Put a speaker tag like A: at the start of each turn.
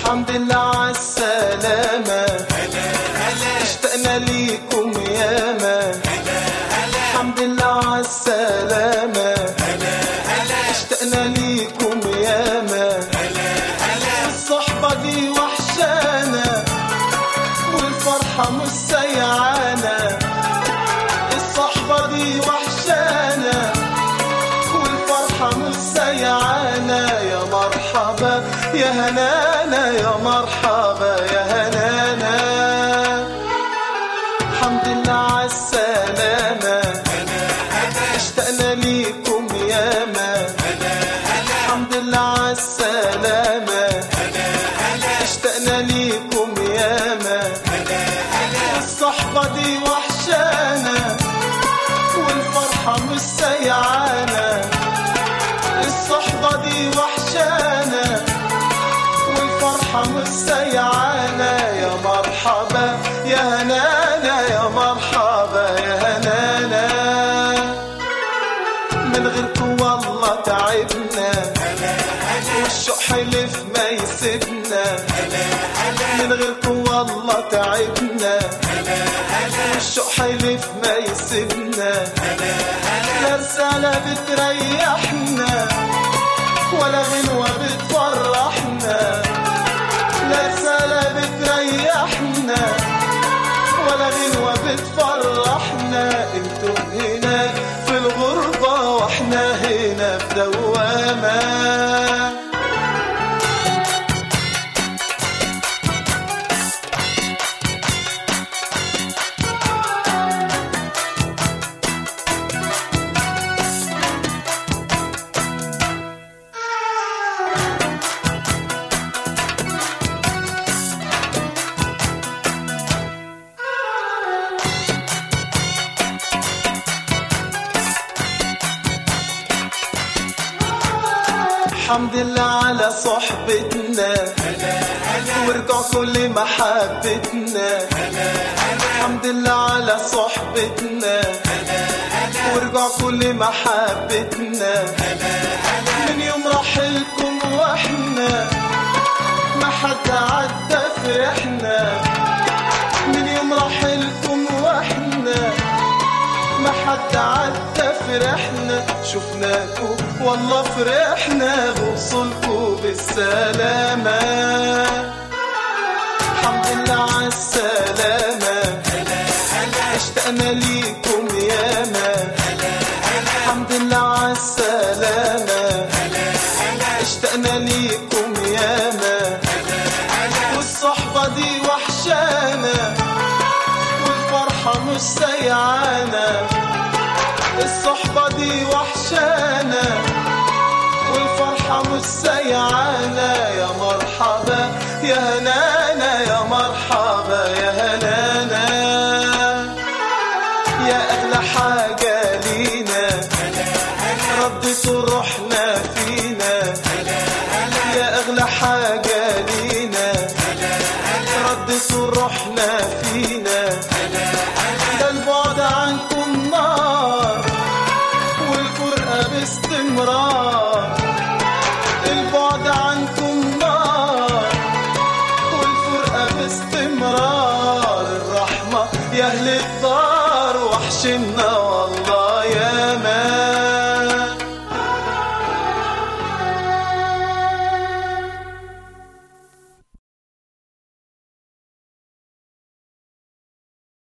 A: الحمد لله عالسلامة، اشتقنا ليكم ياما. الحمد لله عالسلامة، اشتقنا ليكم ياما. الصحبة دي وحشانا والفرحة مش سيعانا. الصحبة دي وحشانا والفرحة مش سيعانا. يا مرحبا يا هنانا، يا مرحبا يا هنانا. الحمد لله عالسلامة، اشتقنا ليكم ياما. الحمد لله عالسلامة، اشتقنا ليكم ياما. الصحبة دي وحشانا والفرحة مش سيعانا. الصحبة دي وحشانا والفرحة مش سيعانا. يا مرحبا يا هنانا، يا مرحبا يا هنانا. من غيركم والله تعبنا والشوق حلف ما يسيبنا. من غيركم والله تعبنا والشوق حلف ما يسيبنا. لا رسالة بتريحنا ولا غنوة بتفرحنا. لا رسالة بتريحنا ولا غنوة بتفرحنا. انتم هناك في الغربة واحنا هنا في دوامة. الحمد لله على صحبتنا ورجع كل محبتنا. الحمد لله على صحبتنا ورجع كل محبتنا. من يوم رحلكم واحنا ما حد عدى فرحنا. من يوم رحلكم واحنا ما حد عدى فرحنا. شفناكم والله فرحنا بوصولكم بالسلامة. الحمد لله عالسلامة، اشتقنا ليكم ياما. الحمد لله عالسلامة، اشتقنا ليكم ياما. والصحبة دي وحشانا والفرحة مش سيعانا. الصحبة دي وحشانا والفرحة مش سيعانا. يا مرحبا يا هنانا، يا مرحبا يا هنانا. يا أغلى حاجة لينا ردتوا روحنا فينا. يا أغلى حاجة لينا ردتوا روحنا فينا.